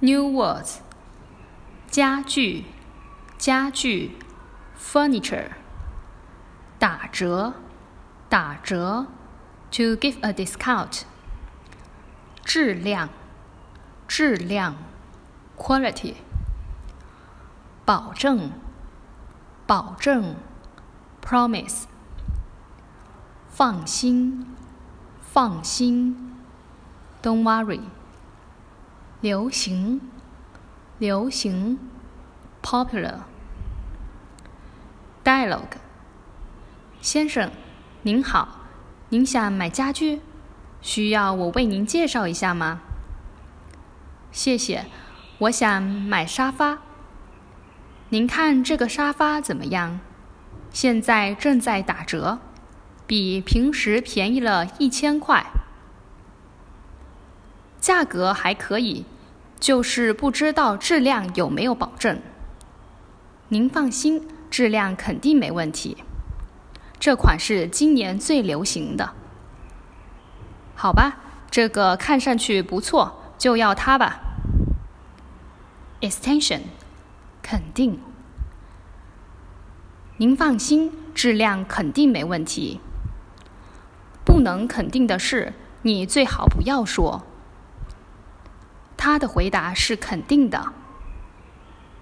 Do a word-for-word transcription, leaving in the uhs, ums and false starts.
New words. 家具，家具 furniture. 打折，打折 to give a discount. 质量，质量 quality. 保证，保证 promise. 放心，放心 don't worry. 流行，流行 popular. Dialogue. 先生，您好，您想买家具？需要我为您介绍一下吗？谢谢，我想买沙发。您看这个沙发怎么样？现在正在打折，比平时便宜了一千块。价格还可以，就是不知道质量有没有保证。您放心，质量肯定没问题。这款是今年最流行的。好吧，这个看上去不错，就要它吧。Extension 肯定。您放心，质量肯定没问题。不能肯定的事，你最好不要说。他的回答是肯定的。